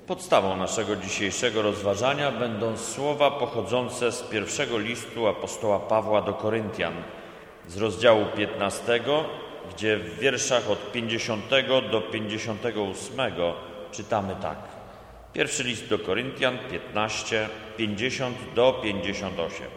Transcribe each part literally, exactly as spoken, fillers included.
Podstawą naszego dzisiejszego rozważania będą słowa pochodzące z pierwszego listu apostoła Pawła do Koryntian z rozdziału piętnastego, gdzie w wierszach od pięćdziesiątego do pięćdziesiątego ósmego czytamy tak. Pierwszy list do Koryntian, piętnaście, pięćdziesiąt do pięćdziesiąt osiem.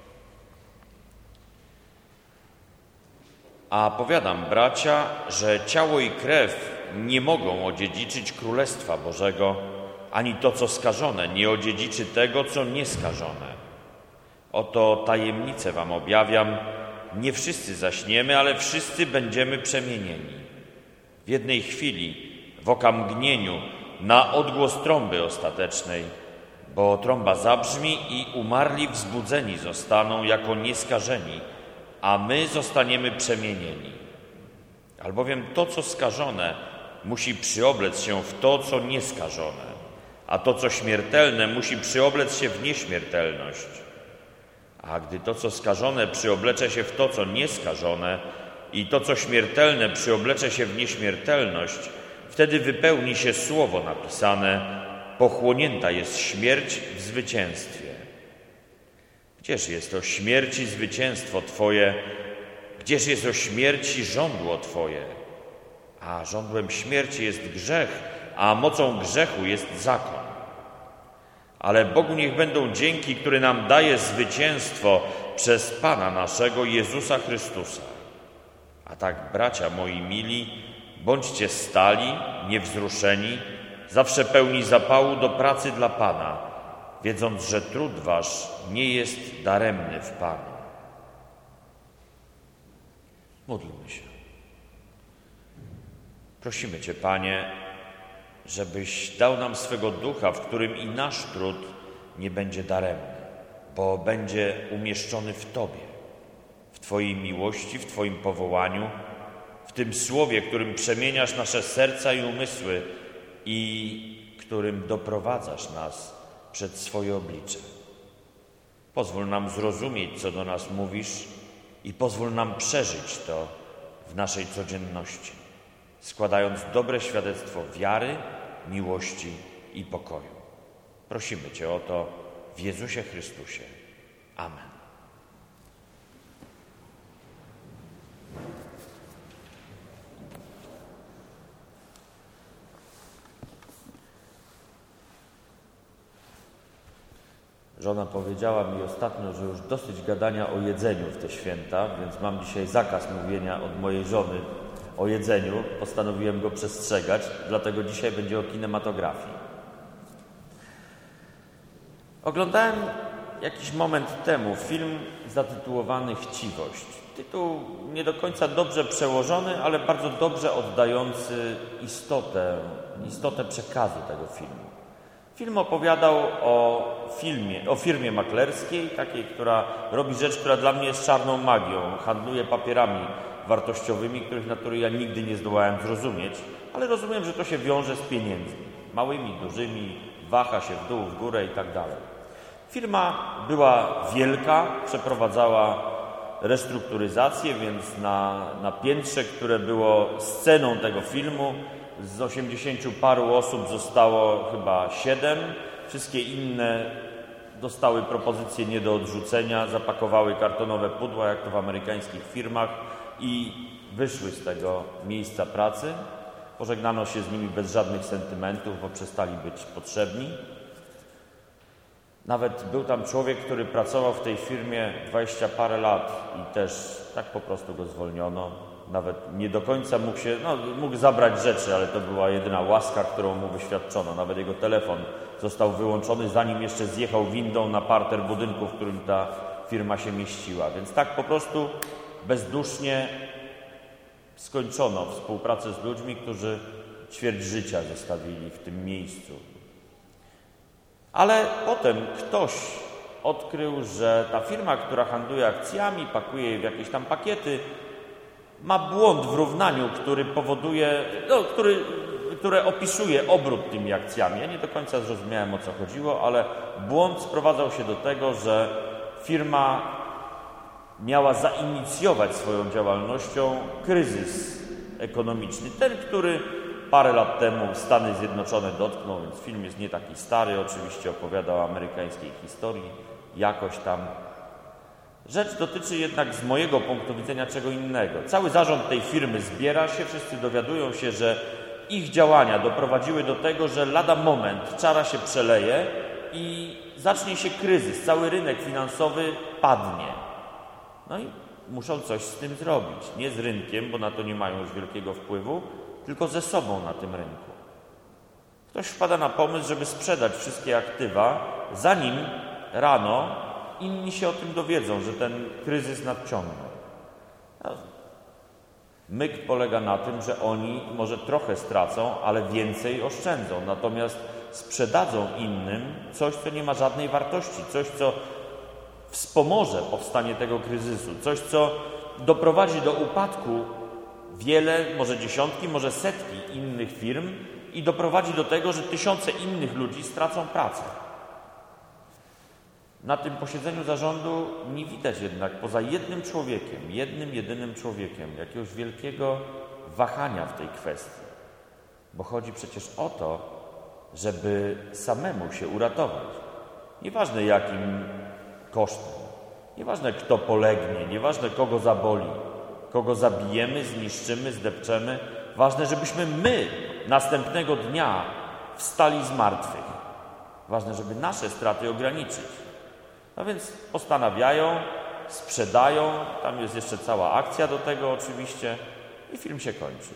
A powiadam, bracia, że ciało i krew nie mogą odziedziczyć Królestwa Bożego, ani to, co skażone, nie odziedziczy tego, co nieskażone. Oto tajemnicę wam objawiam, nie wszyscy zaśniemy, ale wszyscy będziemy przemienieni. W jednej chwili, w okamgnieniu, na odgłos trąby ostatecznej, bo trąba zabrzmi i umarli wzbudzeni zostaną jako nieskażeni, a my zostaniemy przemienieni. Albowiem to, co skażone, musi przyoblec się w to, co nieskażone, a to, co śmiertelne, musi przyoblec się w nieśmiertelność. A gdy to, co skażone, przyoblecze się w to, co nieskażone i to, co śmiertelne, przyoblecze się w nieśmiertelność, wtedy wypełni się słowo napisane: pochłonięta jest śmierć w zwycięstwie. Gdzież jest o śmierci zwycięstwo Twoje? Gdzież jest o śmierci żądło Twoje? A żądłem śmierci jest grzech, a mocą grzechu jest zakon. Ale Bogu niech będą dzięki, który nam daje zwycięstwo przez Pana naszego Jezusa Chrystusa. A tak, bracia moi mili, bądźcie stali, niewzruszeni, zawsze pełni zapału do pracy dla Pana, wiedząc, że trud wasz nie jest daremny w Panu. Módlmy się. Prosimy Cię, Panie, żebyś dał nam swego ducha, w którym i nasz trud nie będzie daremny, bo będzie umieszczony w Tobie, w Twojej miłości, w Twoim powołaniu, w tym słowie, którym przemieniasz nasze serca i umysły i którym doprowadzasz nas przed swoje oblicze. Pozwól nam zrozumieć, co do nas mówisz i pozwól nam przeżyć to w naszej codzienności, składając dobre świadectwo wiary, miłości i pokoju. Prosimy Cię o to w Jezusie Chrystusie. Amen. Żona powiedziała mi ostatnio, że już dosyć gadania o jedzeniu w te święta, więc mam dzisiaj zakaz mówienia od mojej żony o jedzeniu. Postanowiłem go przestrzegać, dlatego dzisiaj będzie o kinematografii. Oglądałem jakiś moment temu film zatytułowany Chciwość. Tytuł nie do końca dobrze przełożony, ale bardzo dobrze oddający istotę, istotę przekazu tego filmu. Film opowiadał o filmie, o firmie maklerskiej, takiej, która robi rzecz, która dla mnie jest czarną magią. Handluje papierami wartościowymi, których natury ja nigdy nie zdołałem zrozumieć, ale rozumiem, że to się wiąże z pieniędzmi. Małymi, dużymi, waha się w dół, w górę i tak dalej. Firma była wielka, przeprowadzała restrukturyzację, więc na, na piętrze, które było sceną tego filmu, z osiemdziesięciu paru osób zostało chyba siedem. Wszystkie inne dostały propozycje nie do odrzucenia, zapakowały kartonowe pudła, jak to w amerykańskich firmach, i wyszły z tego miejsca pracy. Pożegnano się z nimi bez żadnych sentymentów, bo przestali być potrzebni. Nawet był tam człowiek, który pracował w tej firmie dwadzieścia parę lat i też tak po prostu go zwolniono. Nawet nie do końca mógł się, no mógł zabrać rzeczy, ale to była jedyna łaska, którą mu wyświadczono. Nawet jego telefon został wyłączony, zanim jeszcze zjechał windą na parter budynku, w którym ta firma się mieściła. Więc tak po prostu bezdusznie skończono współpracę z ludźmi, którzy ćwierć życia zostawili w tym miejscu. Ale potem ktoś odkrył, że ta firma, która handluje akcjami, pakuje je w jakieś tam pakiety, ma błąd w równaniu, który powoduje, no, który, które opisuje obrót tymi akcjami. Ja nie do końca zrozumiałem, o co chodziło, ale błąd sprowadzał się do tego, że firma miała zainicjować swoją działalnością kryzys ekonomiczny. Ten, który parę lat temu Stany Zjednoczone dotknął, więc film jest nie taki stary, oczywiście opowiada o amerykańskiej historii, jakoś tam. Rzecz dotyczy jednak z mojego punktu widzenia czego innego. Cały zarząd tej firmy zbiera się, wszyscy dowiadują się, że ich działania doprowadziły do tego, że lada moment czara się przeleje i zacznie się kryzys, cały rynek finansowy padnie. No i muszą coś z tym zrobić. Nie z rynkiem, bo na to nie mają już wielkiego wpływu, tylko ze sobą na tym rynku. Ktoś wpada na pomysł, żeby sprzedać wszystkie aktywa, zanim rano inni się o tym dowiedzą, że ten kryzys nadciągnął. No, myk polega na tym, że oni może trochę stracą, ale więcej oszczędzą. Natomiast sprzedadzą innym coś, co nie ma żadnej wartości, coś, co wspomoże powstanie tego kryzysu, coś, co doprowadzi do upadku wiele, może dziesiątki, może setki innych firm i doprowadzi do tego, że tysiące innych ludzi stracą pracę. Na tym posiedzeniu zarządu nie widać jednak poza jednym człowiekiem, jednym, jedynym człowiekiem, jakiegoś wielkiego wahania w tej kwestii. Bo chodzi przecież o to, żeby samemu się uratować. Nieważne jakim kosztem, nieważne kto polegnie, nieważne kogo zaboli, kogo zabijemy, zniszczymy, zdepczemy. Ważne, żebyśmy my następnego dnia wstali z martwych. Ważne, żeby nasze straty ograniczyć. No więc postanawiają, sprzedają, tam jest jeszcze cała akcja do tego oczywiście i film się kończy.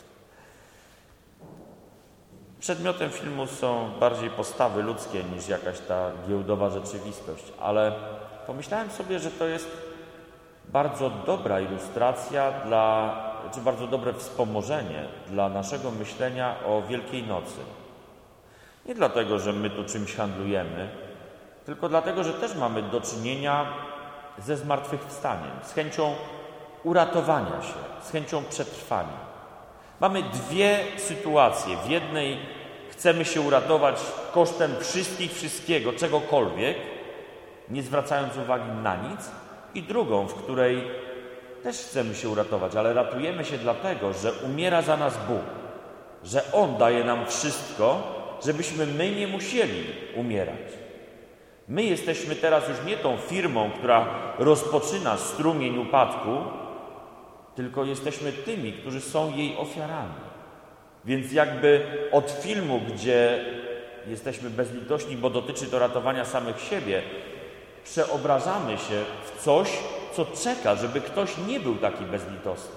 Przedmiotem filmu są bardziej postawy ludzkie niż jakaś ta giełdowa rzeczywistość, ale pomyślałem sobie, że to jest bardzo dobra ilustracja dla, czy bardzo dobre wspomożenie dla naszego myślenia o Wielkiej Nocy. Nie dlatego, że my tu czymś handlujemy, tylko dlatego, że też mamy do czynienia ze zmartwychwstaniem, z chęcią uratowania się, z chęcią przetrwania. Mamy dwie sytuacje. W jednej chcemy się uratować kosztem wszystkich, wszystkiego, czegokolwiek, nie zwracając uwagi na nic, i drugą, w której też chcemy się uratować, ale ratujemy się dlatego, że umiera za nas Bóg, że On daje nam wszystko, żebyśmy my nie musieli umierać. My jesteśmy teraz już nie tą firmą, która rozpoczyna strumień upadku, tylko jesteśmy tymi, którzy są jej ofiarami. Więc jakby od filmu, gdzie jesteśmy bezlitośni, bo dotyczy to ratowania samych siebie, przeobrażamy się w coś, co czeka, żeby ktoś nie był taki bezlitosny.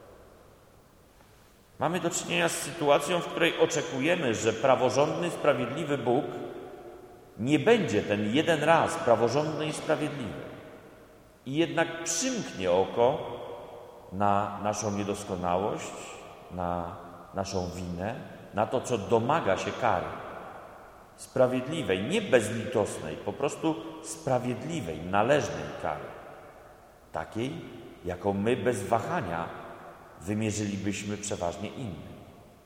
Mamy do czynienia z sytuacją, w której oczekujemy, że praworządny, sprawiedliwy Bóg nie będzie ten jeden raz praworządny i sprawiedliwy. I jednak przymknie oko na naszą niedoskonałość, na naszą winę, na to, co domaga się kary. Sprawiedliwej, nie bezlitosnej, po prostu sprawiedliwej, należnej kary. Takiej, jaką my bez wahania wymierzylibyśmy przeważnie innym.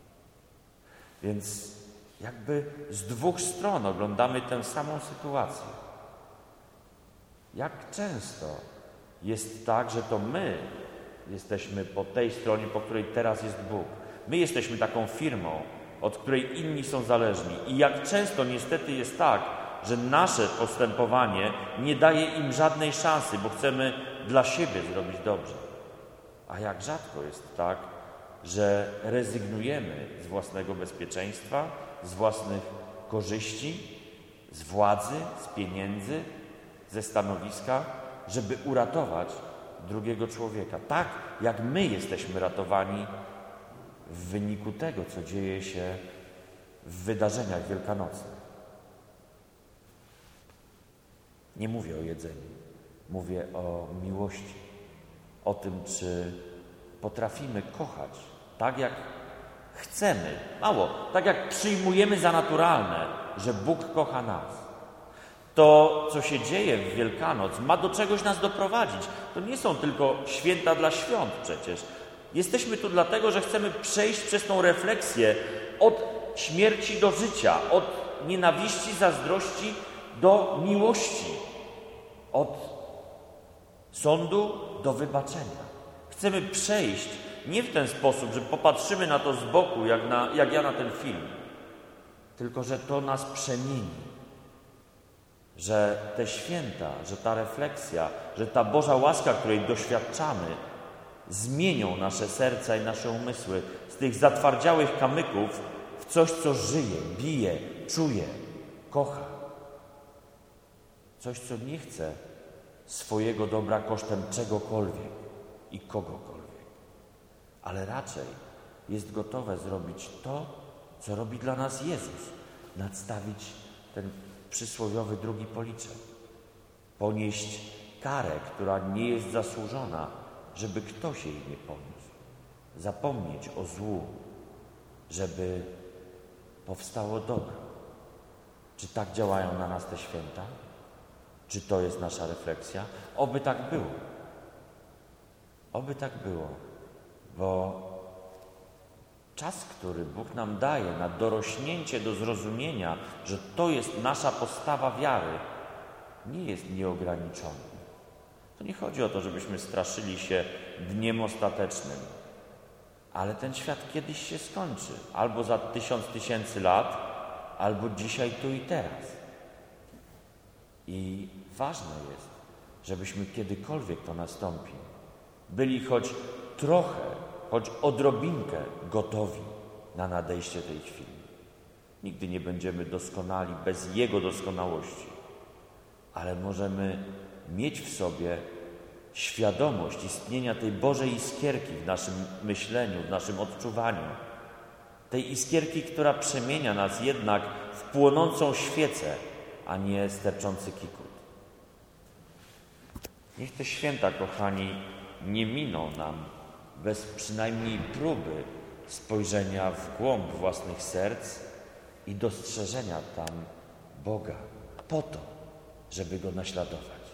Więc jakby z dwóch stron oglądamy tę samą sytuację. Jak często jest tak, że to my jesteśmy po tej stronie, po której teraz jest Bóg. My jesteśmy taką firmą, od której inni są zależni. I jak często niestety jest tak, że nasze postępowanie nie daje im żadnej szansy, bo chcemy dla siebie zrobić dobrze. A jak rzadko jest tak, że rezygnujemy z własnego bezpieczeństwa, z własnych korzyści, z władzy, z pieniędzy, ze stanowiska, żeby uratować drugiego człowieka. Tak, jak my jesteśmy ratowani w wyniku tego, co dzieje się w wydarzeniach wielkanocnych. Nie mówię o jedzeniu, mówię o miłości, o tym, czy potrafimy kochać tak, jak chcemy. Mało, tak jak przyjmujemy za naturalne, że Bóg kocha nas. To, co się dzieje w Wielkanoc, ma do czegoś nas doprowadzić. To nie są tylko święta dla świąt przecież. Jesteśmy tu dlatego, że chcemy przejść przez tą refleksję od śmierci do życia, od nienawiści, zazdrości do miłości, od sądu do wybaczenia. Chcemy przejść nie w ten sposób, że popatrzymy na to z boku, jak, na, jak ja na ten film, tylko że to nas przemieni. Że te święta, że ta refleksja, że ta Boża łaska, której doświadczamy, zmienią nasze serca i nasze umysły z tych zatwardziałych kamyków w coś, co żyje, bije, czuje, kocha. Coś, co nie chce swojego dobra kosztem czegokolwiek i kogokolwiek, ale raczej jest gotowe zrobić to, co robi dla nas Jezus. Nadstawić ten przysłowiowy drugi policzek. Ponieść karę, która nie jest zasłużona, żeby ktoś jej nie poniósł. Zapomnieć o złu, żeby powstało dobro. Czy tak działają na nas te święta? Czy to jest nasza refleksja? Oby tak było. Oby tak było, bo czas, który Bóg nam daje na dorośnięcie do zrozumienia, że to jest nasza postawa wiary, nie jest nieograniczony. To nie chodzi o to, żebyśmy straszyli się dniem ostatecznym, ale ten świat kiedyś się skończy, albo za tysiąc tysięcy lat, albo dzisiaj, tu i teraz. I ważne jest, żebyśmy kiedykolwiek to nastąpi, byli choć trochę, choć odrobinkę gotowi na nadejście tej chwili. Nigdy nie będziemy doskonali bez Jego doskonałości, ale możemy mieć w sobie świadomość istnienia tej Bożej iskierki w naszym myśleniu, w naszym odczuwaniu. Tej iskierki, która przemienia nas jednak w płonącą świecę, a nie sterczący kikut. Niech te święta, kochani, nie miną nam bez przynajmniej próby spojrzenia w głąb własnych serc i dostrzeżenia tam Boga po to, żeby Go naśladować.